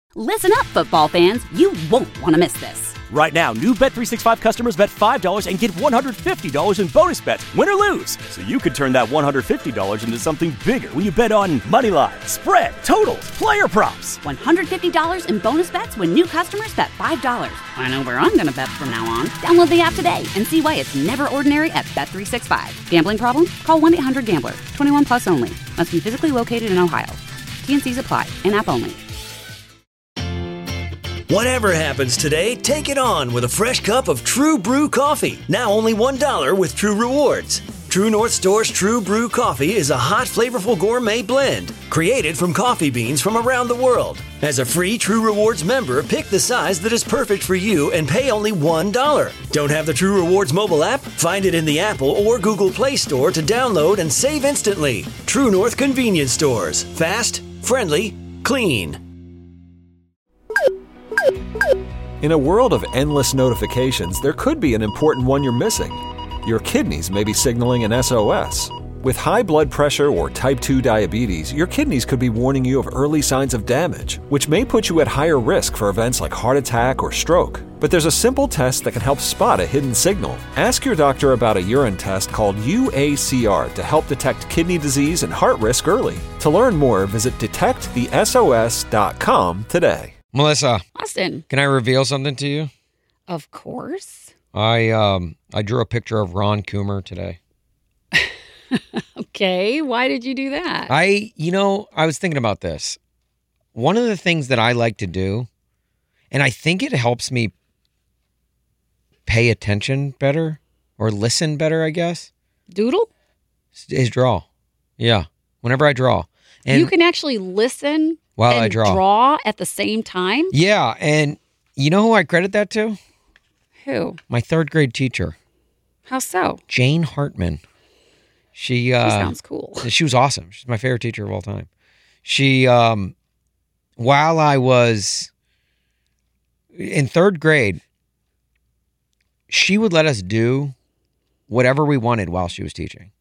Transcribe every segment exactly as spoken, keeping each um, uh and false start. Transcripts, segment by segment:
Listen up, football fans. You won't want to miss this. Right now, new Bet three sixty-five customers bet five dollars and get one hundred fifty dollars in bonus bets, win or lose. So you could turn that one hundred fifty dollars into something bigger when you bet on money line, spread, totals, player props. one hundred fifty dollars in bonus bets when new customers bet five dollars. I know where I'm going to bet from now on. Download the app today and see why it's never ordinary at Bet three sixty-five. Gambling problem? Call one eight hundred gambler. twenty-one plus only. Must be physically located in Ohio. T and C's apply. In-app only. Whatever happens today, take it on with a fresh cup of True Brew coffee. Now only one dollar with True Rewards. True North Store's True Brew coffee is a hot, flavorful gourmet blend created from coffee beans from around the world. As a free True Rewards member, pick the size that is perfect for you and pay only one dollar. Don't have the True Rewards mobile app? Find it in the Apple or Google Play Store to download and save instantly. True North Convenience Stores. Fast, friendly, clean. In a world of endless notifications, there could be an important one you're missing. Your kidneys may be signaling an S O S. With high blood pressure or type two diabetes, your kidneys could be warning you of early signs of damage, which may put you at higher risk for events like heart attack or stroke. But there's a simple test that can help spot a hidden signal. Ask your doctor about a urine test called U A C R to help detect kidney disease and heart risk early. To learn more, visit detect the S O S dot com today. Melissa. Austin. Can I reveal something to you? Of course. I um I drew a picture of Ron Coomer today. Okay, why did you do that? I, you know, I was thinking about this. One of the things that I like to do, and I think it helps me pay attention better or listen better, I guess. Doodle? Is draw. Yeah, whenever I draw. And you can actually listen while and I draw. draw at the same time? Yeah, and you know who I credit that to? Who? My third grade teacher. How so? Jane Hartman. She, uh, she sounds cool. She was awesome. She's my favorite teacher of all time. She, um, while I was in third grade, she would let us do whatever we wanted while she was teaching.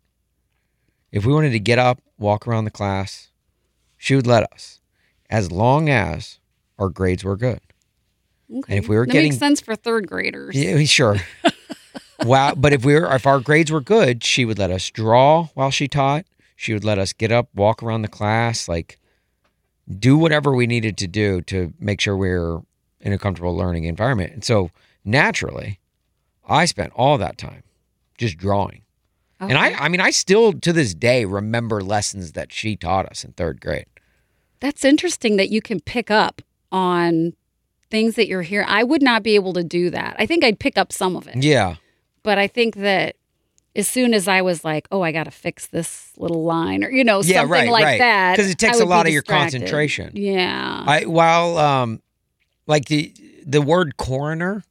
If we wanted to get up, walk around the class, she would let us, as long as our grades were good. Okay. And if we were that getting, makes sense for third graders. Yeah, sure. Wow, but if we were, if our grades were good, she would let us draw while she taught. She would let us get up, walk around the class, like do whatever we needed to do to make sure we were in a comfortable learning environment. And so naturally, I spent all that time just drawing. Okay. And I, I mean, I still to this day remember lessons that she taught us in third grade. That's interesting that you can pick up on things that you're hearing. I would not be able to do that. I think I'd pick up some of it. Yeah. But I think that as soon as I was like, oh, I got to fix this little line or, you know, yeah, something right, like right. that. Because it takes a lot of your concentration. Yeah. I While, um, like the the word coroner,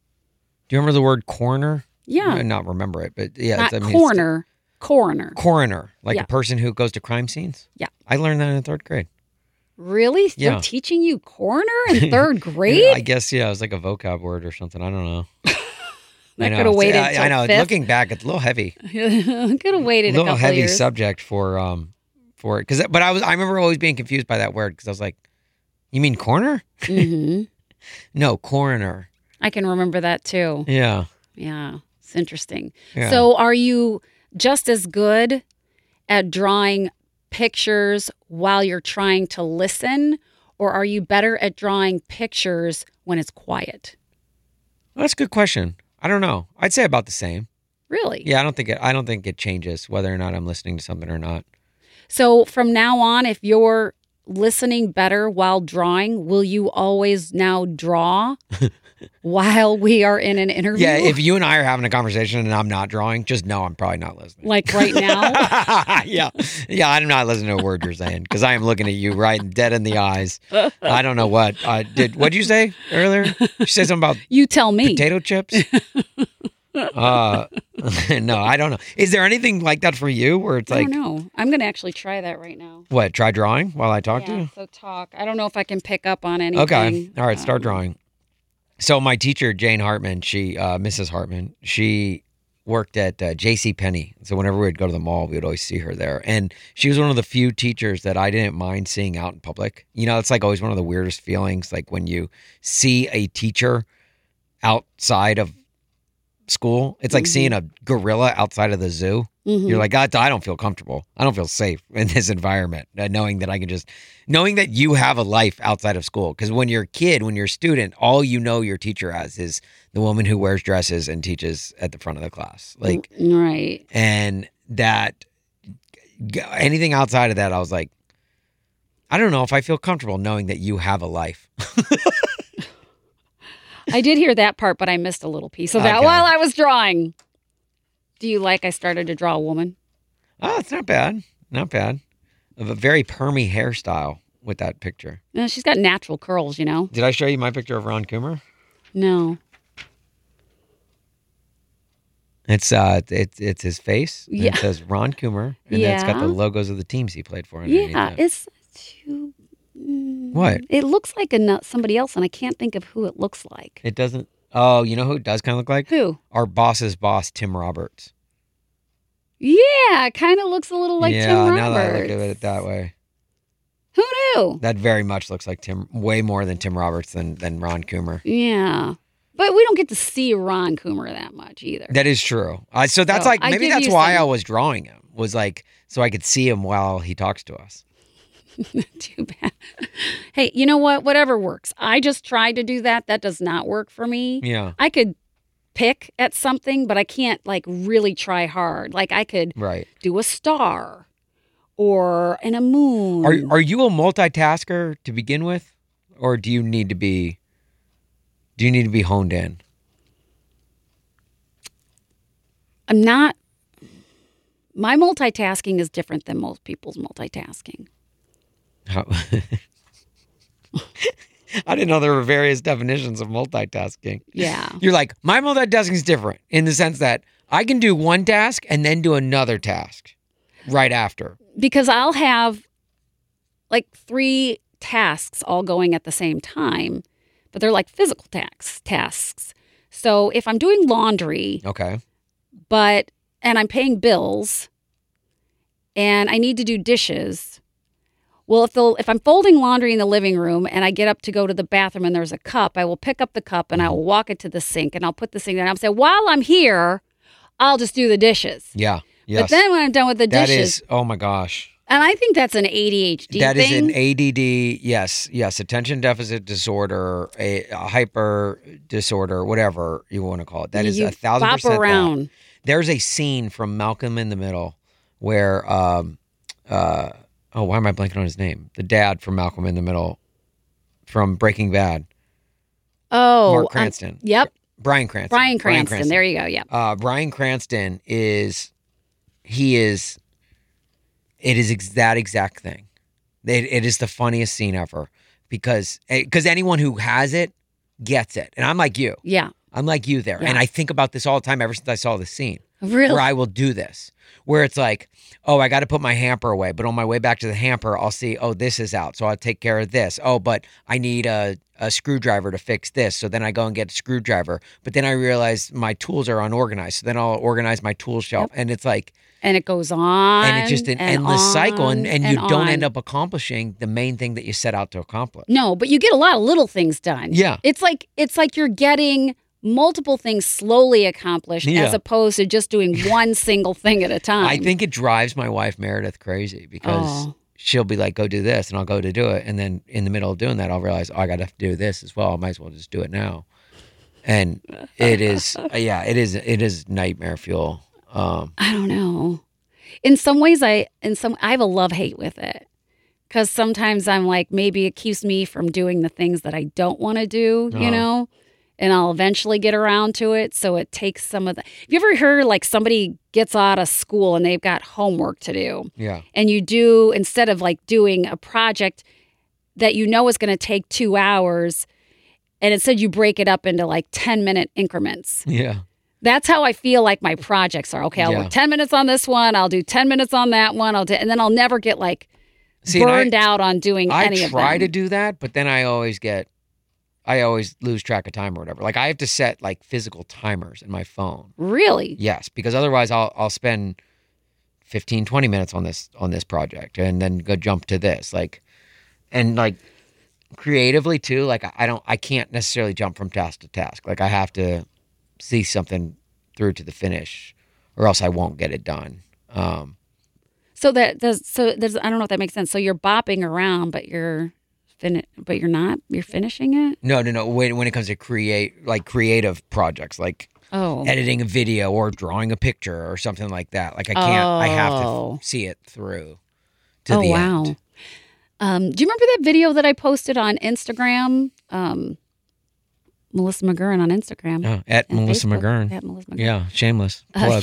do you remember the word coroner? Yeah. I might not remember it, but yeah. Not I mean, coroner, coroner. Coroner, like yeah. a person who goes to crime scenes? Yeah. I learned that in third grade. Really? Yeah. They're teaching you coroner in third grade? I guess, yeah, it was like a vocab word or something. I don't know. That could have waited I, till I know. fifth. Looking back, it's a little heavy. Could have waited a little couple heavy years. subject for um for it. Cause, but I was I remember always being confused by that word because I was like, you mean corner? Mm-hmm. No, coroner. I can remember that too. Yeah. Yeah. It's interesting. Yeah. So are you just as good at drawing pictures while you're trying to listen, or are you better at drawing pictures when it's quiet? Well, that's a good question. I don't know. I'd say about the same. Really? Yeah, I don't think it I don't think it changes whether or not I'm listening to something or not. So from now on, if you're listening better while drawing, will you always now draw while we are in an interview? Yeah, if you and I are having a conversation and I'm not drawing, just know I'm probably not listening. Like right now? yeah. Yeah, I'm not listening to a word you're saying because I am looking at you right dead in the eyes. I don't know what. I did. What did you say earlier? You said something about you tell me. Potato chips? uh, no, I don't know. Is there anything like that for you where it's I like... I don't know. I'm going to actually try that right now. What, try drawing while I talk yeah, to you? so talk. I don't know if I can pick up on anything. Okay. All right, start um, drawing. So my teacher, Jane Hartman, she, uh, Missus Hartman, she worked at uh, J C Penney. So whenever we'd go to the mall, we would always see her there. And she was one of the few teachers that I didn't mind seeing out in public. You know, it's like always one of the weirdest feelings, like when you see a teacher outside of school. It's like mm-hmm. seeing a gorilla outside of the zoo. Mm-hmm. You're like, I, I don't feel comfortable. I don't feel safe in this environment, uh, knowing that I can just, knowing that you have a life outside of school. Because when you're a kid, when you're a student, all you know your teacher as is the woman who wears dresses and teaches at the front of the class. Like, right. And that, anything outside of that, I was like, I don't know if I feel comfortable knowing that you have a life. I did hear that part, but I missed a little piece of that Okay. while I was drawing. Do you like I started to draw a woman? Oh, it's not bad. Not bad. Of a very permy hairstyle with that picture. No, she's got natural curls, you know? Did I show you my picture of Ron Coomer? No. It's uh, it's it's his face. And Yeah. It says Ron Coomer, and then it's got the Yeah. logos of the teams he played for. underneath Yeah, it. it's too... mm, What? It looks like a, somebody else, and I can't think of who it looks like. It doesn't. Oh, you know who it does kind of look like? Who? Our boss's boss, Tim Roberts. Yeah, it kind of looks a little like yeah, Tim Roberts. now that I look at it that way, Who knew? that very much looks like Tim. Way more than Tim Roberts than than Ron Coomer. Yeah. But we don't get to see Ron Coomer that much either. That is true. Uh, so that's So, like I maybe give that's you why some- I was drawing him. Was like so I could see him while he talks to us. Too bad. Hey, you know what? Whatever works. I just tried to do that. That does not work for me. Yeah. I could pick at something, but I can't like really try hard. Like I could Right. do a star or and a moon. Are are you a multitasker to begin with, or do you need to be? Do you need to be honed in? I'm not. My multitasking is different than most people's multitasking. How- I didn't know there were various definitions of multitasking. Yeah. You're like, my multitasking is different in the sense that I can do one task and then do another task right after. Because I'll have like three tasks all going at the same time, but they're like physical tasks. tasks. So if I'm doing laundry, Okay. but and I'm paying bills and I need to do dishes, well, if the if I'm folding laundry in the living room and I get up to go to the bathroom and there's a cup, I will pick up the cup and I will walk it to the sink and I'll put the sink down. I'll say, while I'm here, I'll just do the dishes. Yeah. Yes. But then when I'm done with the that dishes, is, oh my gosh. and I think that's an A D H D That thing. is an A D D, yes, yes, attention deficit disorder, a, a hyper disorder, whatever you want to call it. That is You a thousand bop percent that. around. There's a scene from Malcolm in the Middle where, um, uh, oh, why am I blanking on his name? The dad from Malcolm in the Middle from Breaking Bad. Oh, Mark um, Cranston. yep. Brian Cranston. Bryan Cranston. There you go. Yep. Uh, Bryan Cranston is, he is, it is ex- that exact thing. It, it is the funniest scene ever because because anyone who has it gets it. And I'm like you. Yeah. I'm like you there. Yeah. And I think about this all the time ever since I saw the scene. Really? Where I will do this. Where it's like, oh, I got to put my hamper away. But on my way back to the hamper, I'll see, oh, this is out. So I'll take care of this. Oh, but I need a, a screwdriver to fix this. So then I go and get a screwdriver. But then I realize my tools are unorganized. So then I'll organize my tool shelf. Yep. And it's like, And it goes on. and it's just an and endless on cycle. And, and, you don't on. end up accomplishing the main thing that you set out to accomplish. No, but you get a lot of little things done. Yeah. It's like it's like you're getting multiple things slowly accomplished Yeah. as opposed to just doing one single thing at a time. I think it drives my wife Meredith crazy because Oh. she'll be like, go do this, and I'll go to do it. And then in the middle of doing that, I'll realize, oh, I got to do this as well. I might as well just do it now. And it is, yeah, it is, it is nightmare fuel. Um, I don't know. In some ways, I in some I have a love hate with it because sometimes I'm like maybe it keeps me from doing the things that I don't want to do, you Uh-huh. know, and I'll eventually get around to it. So it takes some of the. Have you ever heard like somebody gets out of school and they've got homework to do, yeah. and you do instead of like doing a project that you know is going to take two hours, and instead you break it up into like ten minute increments. Yeah. That's how I feel like my projects are. Okay, I'll Yeah. work ten minutes on this one. I'll do ten minutes on that one. I'll do, and then I'll never get like See, and burned I, out on doing I any of them. try to do that, but then I always get, I always lose track of time or whatever. Like I have to set like physical timers in my phone. Really? Yes, because otherwise I'll I'll spend fifteen, twenty minutes on this on this project and then go jump to this. Like and like creatively too, like I don't I can't necessarily jump from task to task. Like I have to see something through to the finish or else I won't get it done. Um So that does so there's I don't know if that makes sense. So you're bopping around but you're fin but you're not you're finishing it? No, no, no. When when it comes to create like creative projects, like Oh. editing a video or drawing a picture or something like that. Like I can't. Oh. I have to see it through to oh the wow. end. Um, do you remember that video that I posted on Instagram? Um, Melissa McGurran on Instagram. Oh, at and Melissa Facebook. McGurran. At Melissa McGurran. Yeah, shameless Uh, plug.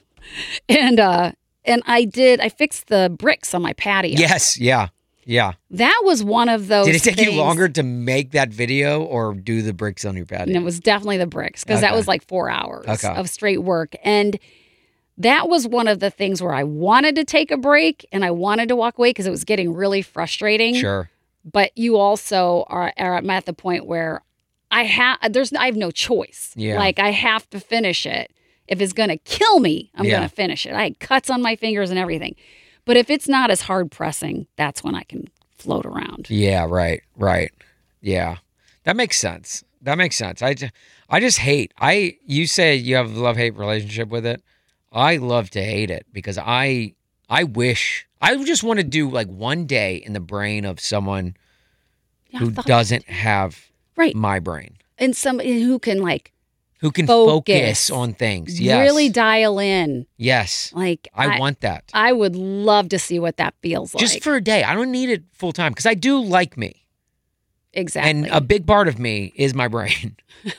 and uh, and I did. I fixed the bricks on my patio. Yes. Yeah. Yeah. That was one of those. Did it take you things- longer to make that video or do the bricks on your patio? And it was definitely the bricks because that Okay. was like four hours Okay. of straight work. And that was one of the things where I wanted to take a break and I wanted to walk away because it was getting really frustrating. Sure. But you also are, are at the point where I have there's I have no choice. Yeah. Like I have to finish it. If it's going to kill me, I'm Yeah. going to finish it. I had cuts on my fingers and everything. But if it's not as hard pressing, that's when I can float around. Yeah. Right. Right. Yeah. That makes sense. That makes sense. I, ju- I just hate. I you say you have a love-hate relationship with it. I love to hate it because I I wish I just want to do like one day in the brain of someone Yeah, I who thought- doesn't have Right. my brain, And somebody who can like who can Focus. focus on things. Yes. really dial in. Yes. Like I, want that. I would love to see what that feels like. Just for a day. I don't need it full time because I do like me. exactly. And a big part of me is my brain.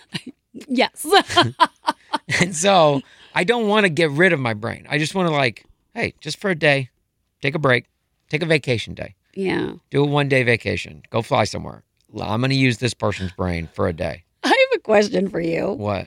yes. And so I don't want to get rid of my brain. I just want to like, hey, just for a day, take a break, take a vacation day, yeah. do a one day vacation, go fly somewhere. I'm going to use this person's brain for a day. I have a question for you. What?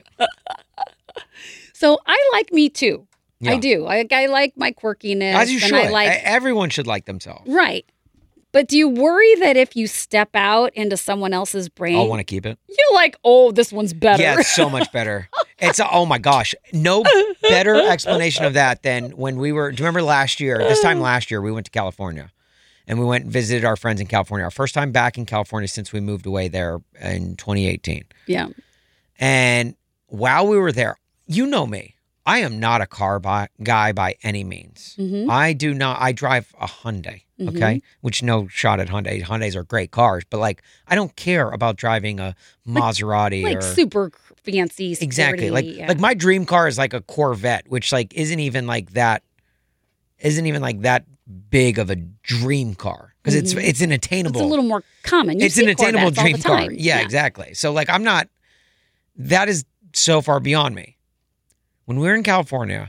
So I like me too. I Yeah. do. I, I like my quirkiness. As you and should. I like E- Everyone should like themselves. right. But do you worry that if you step out into someone else's brain, I'll want to keep it. you're like, oh, this one's better. Yeah, it's so much better. It's a, oh my gosh, no better explanation of that than when we were. Do you remember last year? This time last year, we went to California, and we went and visited our friends in California. Our first time back in California since we moved away there in twenty eighteen. Yeah. And while we were there, you know me. I am not a car by, guy by any means. Mhm. I do not. I drive a Hyundai, okay? Which no shot at Hyundai. Hyundais are great cars, but like I don't care about driving a Maserati Like or super fancy. exactly. sporty, Like yeah. like my dream car is like a Corvette, which like isn't even like that. Isn't even like that big of a dream car because it's it's an attainable. It's a little more common. You it's an see attainable Corvettes all the dream car. time. Yeah, exactly. So like I'm not. That is so far beyond me. When we were in California,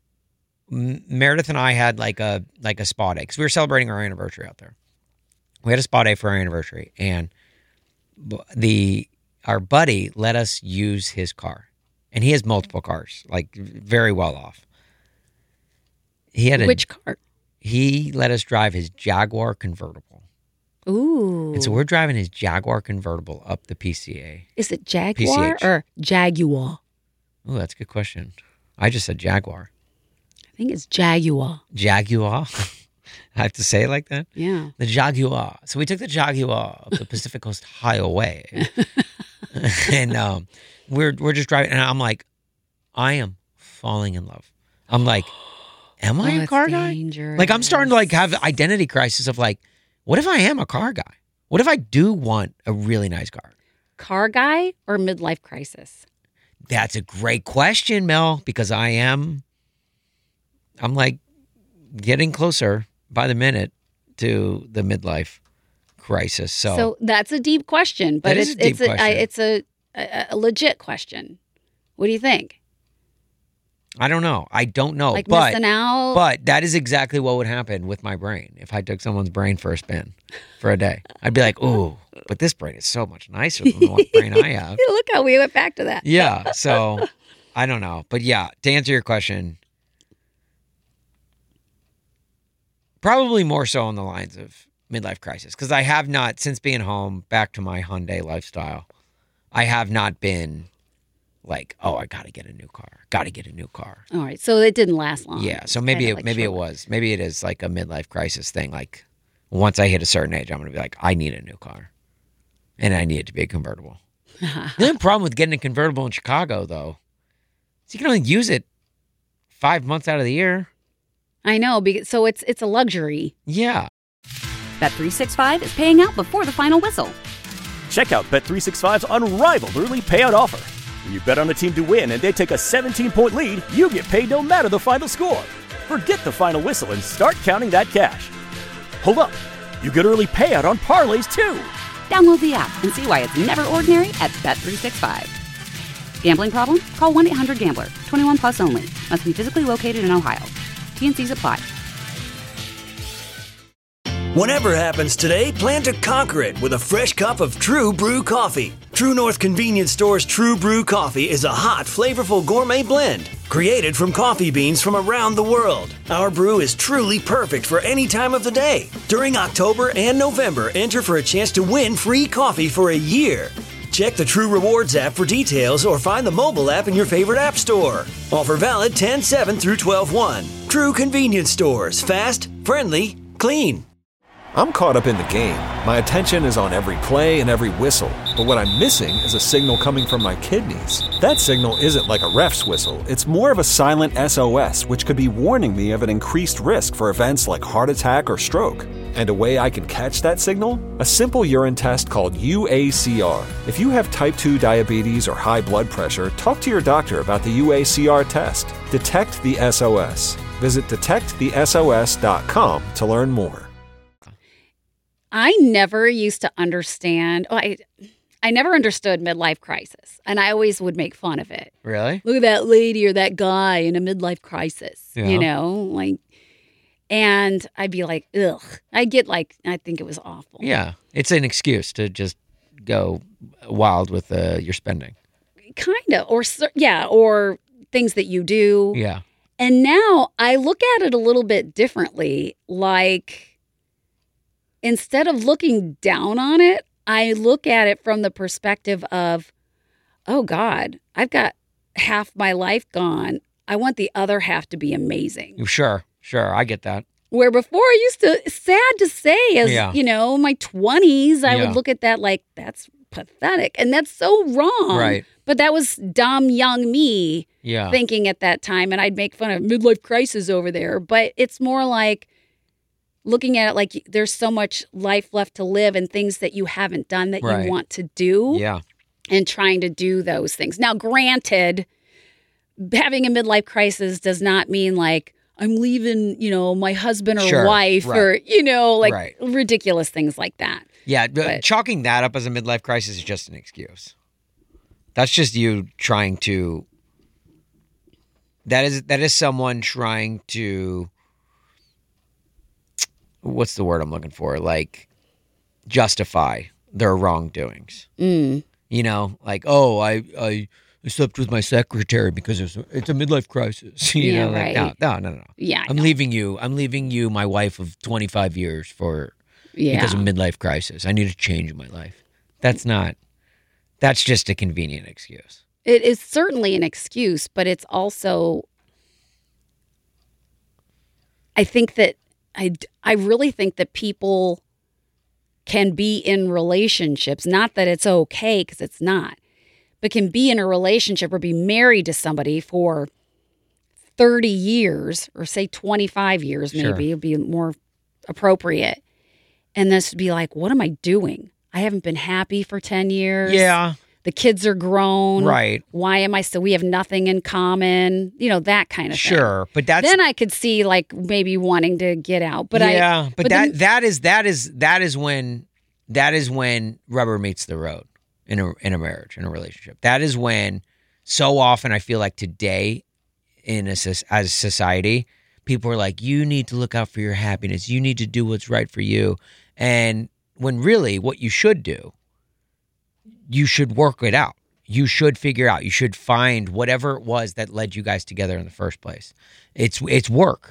M- Meredith and I had like a like a spa day because we were celebrating our anniversary out there. We had a spa day for our anniversary, and b- the our buddy let us use his car, and he has multiple cars, like very well off. He had a Which car? he let us drive his Jaguar convertible, Ooh. and so we're driving his Jaguar convertible up the P C A. Is it Jaguar P C H. or Jaguar? Oh, that's a good question. I just said Jaguar. I think it's Jaguar. Jaguar. I have to say it like that. Yeah. The Jaguar. So we took the Jaguar up the Pacific Coast Highway, and um, we're we're just driving, and I'm like, I am falling in love. I'm like, am I Oh, a it's car guy? dangerous. Like I'm starting to like have identity crisis of like, what if I am a car guy? What if I do want a really nice car? Car guy or midlife crisis? That's a great question, Mel, because I am, I'm like getting closer by the minute to the midlife crisis. So, So that's a deep question, but That is it's a deep it's a, I, question. it's a, a a legit question. What do you think? I don't know. I don't know. Like but, missing out? but that is exactly what would happen with my brain if I took someone's brain for a spin for a day. I'd be like, ooh, but this brain is so much nicer than the brain I have. Look how we went back to that. Yeah. So I don't know. But yeah, to answer your question, probably more so on the lines of midlife crisis because I have not, since being home, back to my Hyundai lifestyle. I have not been like, oh, I got to get a new car. Got to get a new car. All right. So it didn't last long. Yeah. So maybe Kinda it, like maybe it short. was. Maybe it is like a midlife crisis thing. Like once I hit a certain age, I'm going to be like, I need a new car. And I need it to be a convertible. The only problem with getting a convertible in Chicago, though, is you can only use it five months out of the year. I know. Because, so it's it's a luxury. Yeah. Bet three sixty-five is paying out before the final whistle. Check out Bet three sixty-five's unrivaled early payout offer. When you bet on a team to win and they take a seventeen-point lead, you get paid no matter the final score. Forget the final whistle and start counting that cash. Hold up. You get early payout on parlays, too. Download the app and see why it's never ordinary at Bet three sixty-five. Gambling problem? Call one eight hundred gambler. twenty-one plus only. Must be physically located in Ohio. T N Cs apply. Whatever happens today, plan to conquer it with a fresh cup of True Brew coffee. True North Convenience Store's True Brew coffee is a hot, flavorful gourmet blend created from coffee beans from around the world. Our brew is truly perfect for any time of the day. During October and November, enter for a chance to win free coffee for a year. Check the True Rewards app for details or find the mobile app in your favorite app store. Offer valid ten seven through twelve one. True Convenience Stores. Fast, friendly, clean. I'm caught up in the game. My attention is on every play and every whistle. But what I'm missing is a signal coming from my kidneys. That signal isn't like a ref's whistle. It's more of a silent S O S, which could be warning me of an increased risk for events like heart attack or stroke. And a way I can catch that signal? A simple urine test called U A C R. If you have type two diabetes or high blood pressure, talk to your doctor about the U A C R test. Detect the S O S. Visit detect the S O S dot com to learn more. I never used to understand. Oh, I, I never understood midlife crisis, and I always would make fun of it. Really? Look at that lady or that guy in a midlife crisis. Yeah. You know, like, and I'd be like, ugh. I get like, I think it was awful. Yeah. It's an excuse to just go wild with uh, your spending. Kind of, or cer- yeah, or things that you do. Yeah. And now I look at it a little bit differently. Like, instead of looking down on it, I look at it from the perspective of, oh God, I've got half my life gone. I want the other half to be amazing. Sure. Sure. I get that. Where before I used to, sad to say, as Yeah. you know, my twenties, I Yeah. would look at that like, that's pathetic. And that's so wrong. Right. But that was dumb young me Yeah. thinking at that time. And I'd make fun of midlife crisis over there. But it's more like looking at it like there's so much life left to live and things that you haven't done that Right. you want to do. Yeah. And trying to do those things. Now, granted, having a midlife crisis does not mean like I'm leaving, you know, my husband or Sure, wife right. or, you know, like Right. ridiculous things like that. Yeah. but But- chalking that up as a midlife crisis is just an excuse. That's just you trying to. That is that is someone trying to. What's the word I'm looking for? Like, justify their wrongdoings. Mm. You know, like, oh, I I slept with my secretary because it's a, it's a midlife crisis. You Yeah, know, like, right. no, no, no, no. Yeah. I I'm know. leaving you. I'm leaving you, my wife of twenty-five years, for Yeah. because of midlife crisis. I need a change in my life. That's not. That's just a convenient excuse. It is certainly an excuse, but it's also, I think that, I, I really think that people can be in relationships, not that it's okay, because it's not, but can be in a relationship or be married to somebody for thirty years, or say twenty-five years, Sure. maybe, would be more appropriate. And this would be like, what am I doing? I haven't been happy for ten years. Yeah. The kids are grown. Right. Why am I still, we have nothing in common, you know, that kind of thing. Sure, but that's Then I could see like maybe wanting to get out. But I, yeah, but, but that then- that is that is that is when that is when rubber meets the road in a in a marriage, in a relationship. That is when so often I feel like today in a soc- as a society, people are like, you need to look out for your happiness. You need to do what's right for you. And when really what you should do, you should work it out. You should figure out. You should find whatever it was that led you guys together in the first place. It's it's work.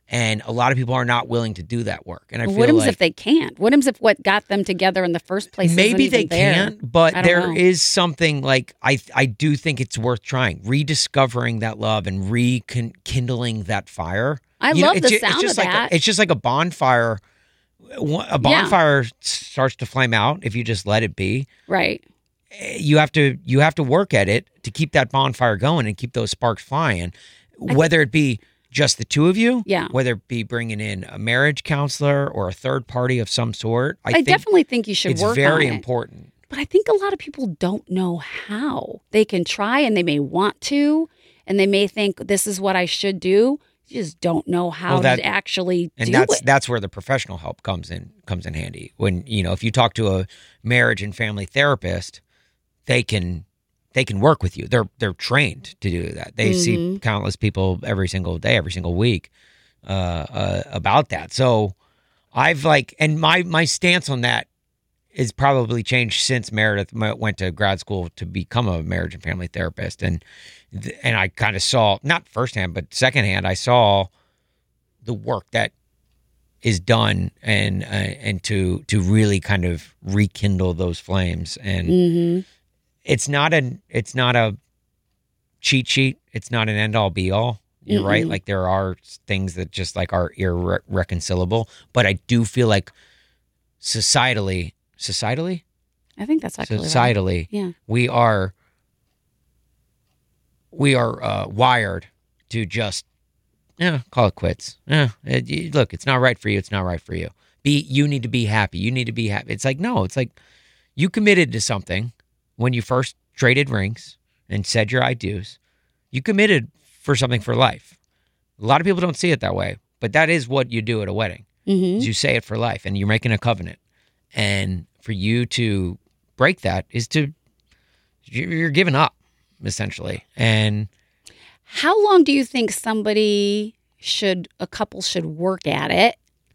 And a lot of people are not willing to do that work. And I feel what like if they can't? What if what got them together in the first place? maybe isn't they even there? can't, but I don't there know. is something like I I do think it's worth trying, rediscovering that love and rekindling that fire. I You know, love it's the ju- it's sound just of like that. A, it's just like a bonfire. A bonfire starts to flame out if you just let it be. Right. You have to you have to work at it to keep that bonfire going and keep those sparks flying, whether it be just the two of you, Yeah. whether it be bringing in a marriage counselor or a third party of some sort. I, I, think definitely think you should it's work very on it. important. But I think a lot of people don't know how. They can try and they may want to, and they may think this is what I should do. You just don't know how Well, that- to actually And do that's it. that's where the professional help comes in comes in handy. When you know if you talk to a marriage and family therapist, they can they can work with you. They're they're trained to do that. They see Mm-hmm. countless people every single day, every single week uh, uh, about that. So I've like, and my my stance on that is probably changed since Meredith m- went to grad school to become a marriage and family therapist, and th- and I kind of saw, not firsthand but secondhand, I saw the work that is done and uh, and to to really kind of rekindle those flames. And Mm-hmm. it's not an it's not a cheat sheet. It's not an end all be all. You're right. Mm-mm. Like there are things that just like are irreconcilable, but I do feel like societally, societally, I think that's actually right. societally, Yeah. we are we are uh, wired to just yeah call it quits. Yeah, it, you- look, it's not right for you. It's not right for you. Be you need to be happy. You need to be happy. It's like no. It's like you committed to something when you first traded rings and said your I do's. You committed for something for life. A lot of people don't see it that way, but that is what you do at a wedding. Mm-hmm. Is you say it for life, and you're making a covenant. And for you to break that is to you're you're giving up essentially. And How long do you think somebody should, a couple should work at it?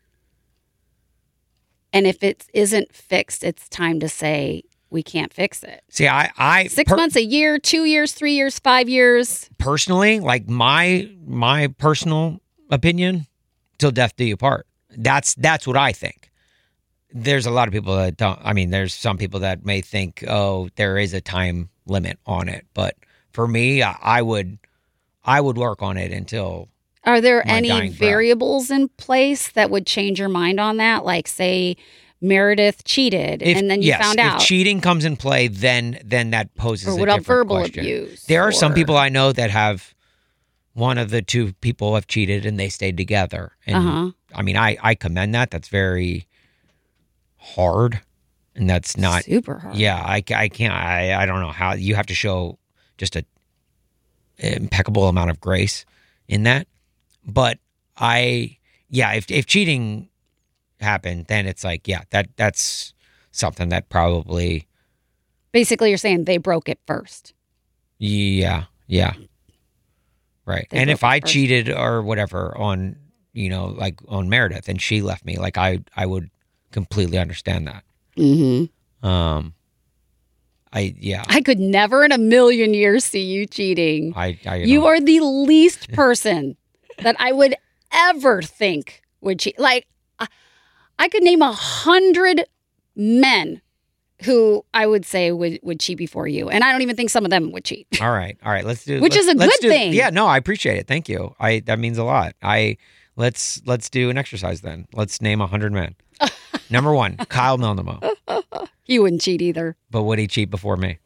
And if it isn't fixed, it's time to say, we can't fix it. see, I I Six per- months, a year, two years, three years, five years. personally, like my my personal opinion, till death do you part. That's that's what I think. There's a lot of people that don't. I mean, there's some people that may think, oh, there is a time limit on it, but for me, I, I would I would work on it until Are there My any dying breath. variables in place that would change your mind on that? Like, say, Meredith cheated, if, and then you yes, found if out. cheating comes in play, then then that poses Or a what about different verbal question. abuse? There are some or- people I know that have one of the two people have cheated and they stayed together. And Uh-huh. I mean, I I commend that. That's very hard, and that's not super hard. Yeah, I, ca- I can't. I, I don't know how you have to show just a impeccable amount of grace in that. But I, yeah, if if cheating happened, then it's like, yeah, that that's something that probably, Basically, you're saying they broke it first. yeah, yeah, right. They and broke if I it first. cheated or whatever on, you know, like on Meredith, and she left me, like I I would completely understand that. Mm-hmm. Um, I yeah, I could never in a million years see you cheating. I I You know. are the least person that I would ever think would cheat. Like, I- I could name a hundred men who I would say would, would cheat before you. And I don't even think some of them would cheat. All right, all right. Let's do. Which let's- is a let's good do- thing. Yeah, no, I appreciate it. Thank you. I that means a lot. I let's let's do an exercise then. Let's name a hundred men. Number one, Kyle Milnamo. You wouldn't cheat either. But would he cheat before me?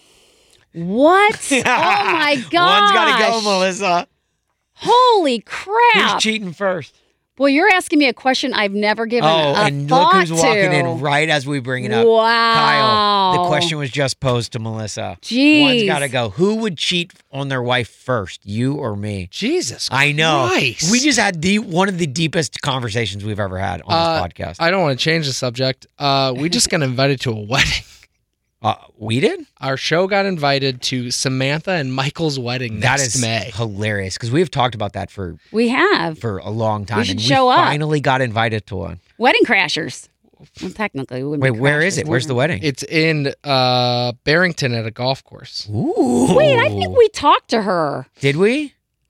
What? Oh my gosh. One's got to go, Melissa. Holy crap. Who's cheating first? Well, you're asking me a question I've never given Oh, a and look thought who's walking to. in right as we bring it up. Wow. Kyle, the question was just posed to Melissa. Jeez. One's got to go. Who would cheat on their wife first, you or me? Jesus I know. Christ. We just had the one of the deepest conversations we've ever had on Uh, this podcast. I don't want to change the subject. Uh, we just got invited to a wedding. Uh, we did? Our show got invited to Samantha and Michael's wedding That next is May. hilarious because we've talked about that for We have. for a long time. should and show we up. finally got invited to one. Wedding crashers. Well, technically, we wouldn't be Wait, where is crashers, it? Where's the would wedding? It's in uh, Barrington at a golf course. Ooh. we? Wait, I think we talked to her. Did we?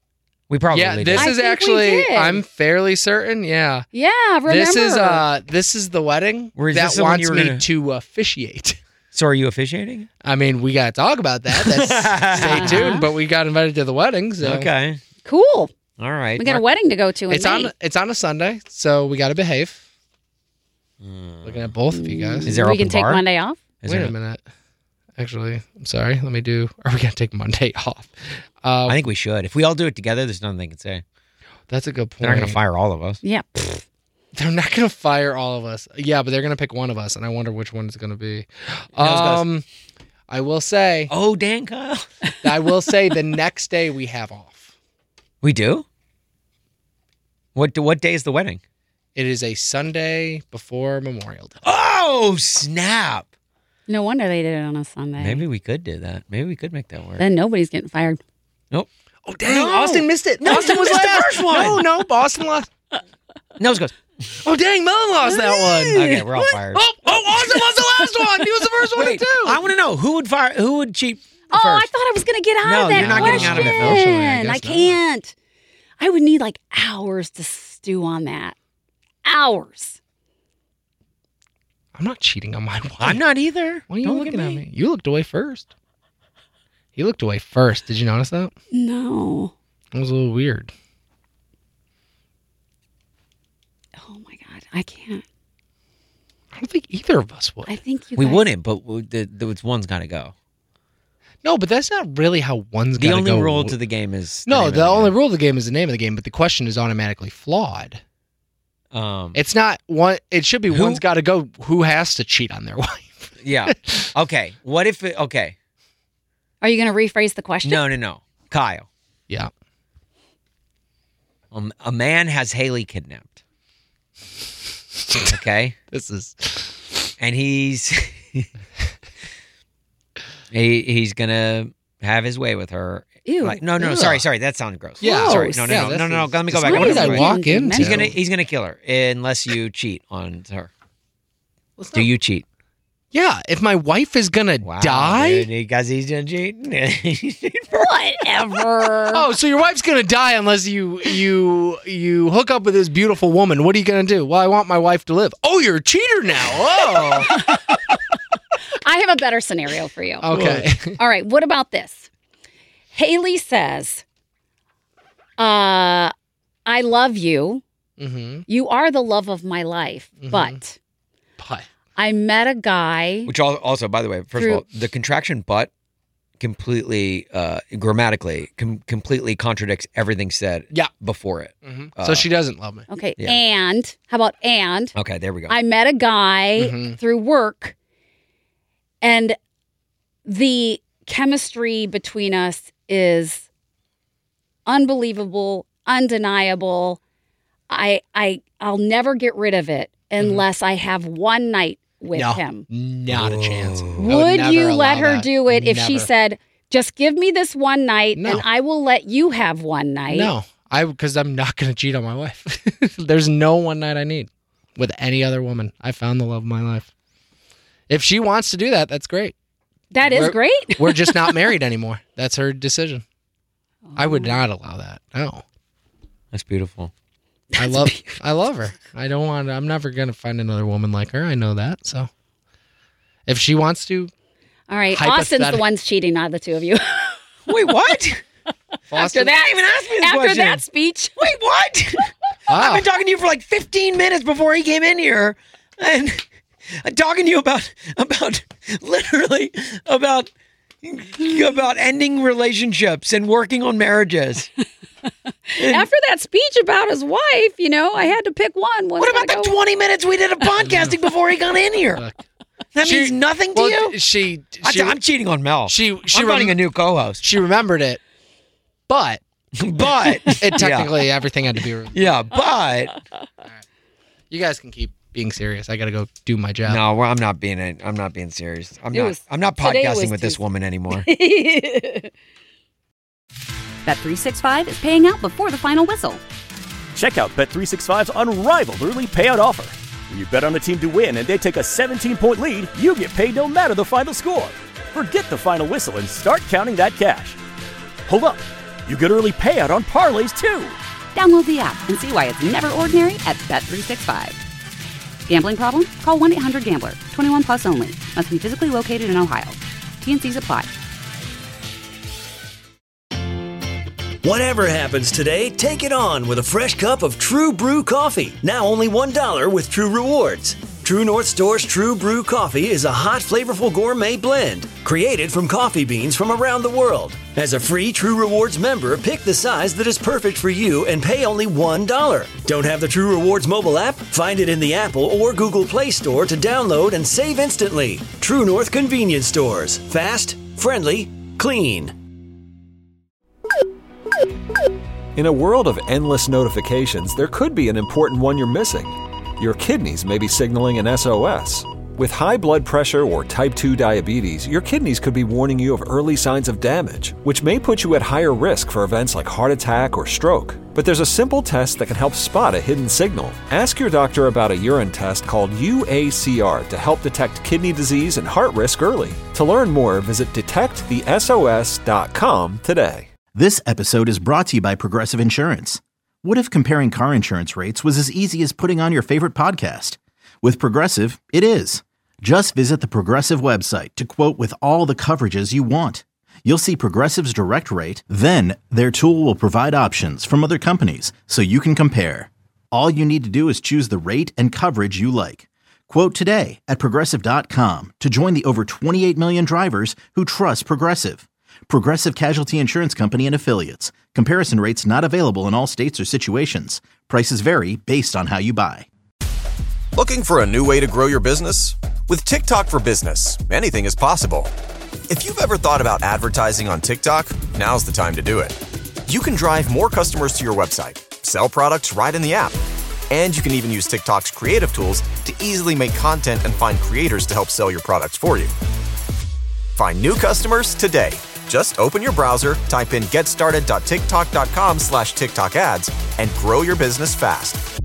We probably yeah, did. this I is think we actually. did. I'm fairly certain. Yeah. Yeah, remember. This is uh this is the wedding Or is that this the one wants you were me gonna- to officiate. So are you officiating? I mean, we got to talk about that. That's, stay tuned. But we got invited to the wedding. So. Okay. cool. All right. We got a wedding to go to in It's May. on. It's on a Sunday, so we got to behave. Looking at both of you guys. Is there we open can take bar? Monday off. Is Wait there- a minute. Actually, I'm sorry. Let me do. Are we gonna take Monday off? Uh, I think we should. If we all do it together, there's nothing they can say. that's a good point. They're not going to fire all of us. Yeah. They're not gonna fire all of us. Yeah, but they're gonna pick one of us, and I wonder which one it's gonna be. Nose goes. Um, I will say. Oh, Dan Kyle. I will say the next day we have off. We do? What what day is the wedding? It is a Sunday before Memorial Day. Oh, snap. No wonder they did it on a Sunday. Maybe we could do that. Maybe we could make that work. Then nobody's getting fired. Nope. Oh dang! No. Austin missed it. No, Austin you was missed the last. first one. No, no, Boston lost. Nose goes. Oh dang! Mellon lost that one. Okay, we're all fired. Oh, oh, Austin lost the last one. He was the first one Wait, to do. I want to know who would fire. Who would cheat Oh, first? I thought I was going to get out No, of that you're not question. getting out of it. Emotionally, I I, guess not. can't. I would need like hours to stew on that. Hours. I'm not cheating on my wife. I'm not either. Why are you Don't look looking at at me. me? You looked away first. He looked away first. Did you notice that? No. It was a little weird. Oh my God. I can't. I don't think either of us would. I think you We guys- wouldn't, but we- the, the, one's got to go. No, but that's not really how one's The got to only go. rule to the game is No, name the of only game. rule of the game is the name of the game, but the question is automatically flawed. Um, It's not one. It should be Who- one's got to go. Who has to cheat on their wife? yeah. Okay. What if? It, okay. Are you going to rephrase the question? No, no, no. Kyle. Yeah. Um, a man has Haley kidnapped. Okay. This is. And he's he he's gonna have his way with her. Ew. Like, no, no, Ugh. sorry, sorry. That sounds gross. Yeah. Sorry. No, no, Yeah, no, no, this no, no. is- Let me go this back. is Let me what go I back. walk into. He's gonna he's gonna kill her unless you cheat on her. Let's Do not- you cheat? Yeah. If my wife is gonna Wow, die. dude, because he's gonna cheat. Whatever. Oh, so your wife's gonna die unless you you you hook up with this beautiful woman. What are you gonna do? Well, I want my wife to live. Oh, you're a cheater now. Oh. I have a better scenario for you. Okay. All right. What about this? Haley says, uh, I love you. mm-hmm. You are the love of my life. Mhm. But But I met a guy. Which al- also, by the way, first Through- of all, the contraction "but" completely, uh, grammatically, com- completely contradicts everything said Yeah. before it. Mhm. Uh, so she doesn't love me. Okay. Yeah. And how about and? Okay, there we go. I met a guy Mhm. through work, and the chemistry between us is unbelievable, undeniable. I I I'll never get rid of it unless I have one night with No. him. Not a chance. I Would never you allow let her that. do it if she Never. said, "Just give me this one night, No. and I will let you have one night"? No, I because I'm not gonna cheat on my wife. There's no one night I need with any other woman. I found the love of my life. If she wants to do that, that's great. That is We're- great. We're just not married anymore. That's her decision. I would not allow that. No, That's beautiful. I love I love her. I don't want. I'm never gonna find another woman like her. I know that. So if she wants to, All right, Austin's the Hypothetic- ones cheating, not the two of you. Wait, what? After Austin- that, even ask me this after question. that speech, Wait, what? Wow. I've been talking to you for like fifteen minutes before he came in here, and I'm talking to you about about literally about about ending relationships and working on marriages. after that speech about his wife, you know, I had to pick one. One's What about gotta the go. twenty minutes we did of podcasting before he got in here? Look. That She- means nothing to well, you. She I- she I'm cheating on Mel. she she I'm finding rem- a new co-host, she remembered it, but but it technically everything had to be. yeah, but You guys can keep being serious. I got to go do my job. no, well, I'm not being. I'm not being serious. I'm It not. was- I'm not today it podcasting was with this Tuesday. woman anymore. Bet three sixty-five is paying out before the final whistle. Check out Bet three sixty-five's unrivaled early payout offer. When you bet on a team to win and they take a seventeen-point lead, you get paid no matter the final score. Forget the final whistle and start counting that cash. Hold up. You get early payout on parlays, too. Download the app and see why it's never ordinary at Bet three sixty-five. Gambling problem? Call one eight hundred gambler. twenty-one plus only. Must be physically located in Ohio. T N Cs apply. Whatever happens today, take it on with a fresh cup of True Brew coffee. Now only one dollar with True Rewards. True North Store's True Brew coffee is a hot, flavorful gourmet blend created from coffee beans from around the world. As a free True Rewards member, pick the size that is perfect for you and pay only one dollar. Don't have the True Rewards mobile app? Find it in the Apple or Google Play Store to download and save instantly. True North Convenience Stores. Fast, friendly, clean. In a world of endless notifications, there could be an important one you're missing. Your kidneys may be signaling an S O S. With high blood pressure or type two diabetes, your kidneys could be warning you of early signs of damage, which may put you at higher risk for events like heart attack or stroke. But there's a simple test that can help spot a hidden signal. Ask your doctor about a urine test called U A C R to help detect kidney disease and heart risk early. To learn more, visit detect the S O S dot com today. This episode is brought to you by Progressive Insurance. What if comparing car insurance rates was as easy as putting on your favorite podcast? With Progressive, it is. Just visit the Progressive website to quote with all the coverages you want. You'll see Progressive's direct rate, then their tool will provide options from other companies so you can compare. All you need to do is choose the rate and coverage you like. Quote today at Progressive dot com to join the over twenty-eight million drivers who trust Progressive. Progressive Casualty Insurance Company and Affiliates. Comparison rates not available in all states or situations. Prices vary based on how you buy. Looking for a new way to grow your business? With TikTok for Business, anything is possible. If you've ever thought about advertising on TikTok, now's the time to do it. You can drive more customers to your website, sell products right in the app, and you can even use TikTok's creative tools to easily make content and find creators to help sell your products for you. Find new customers today. Just open your browser, type in getstarted dot tiktok dot com slash TikTok ads, and grow your business fast.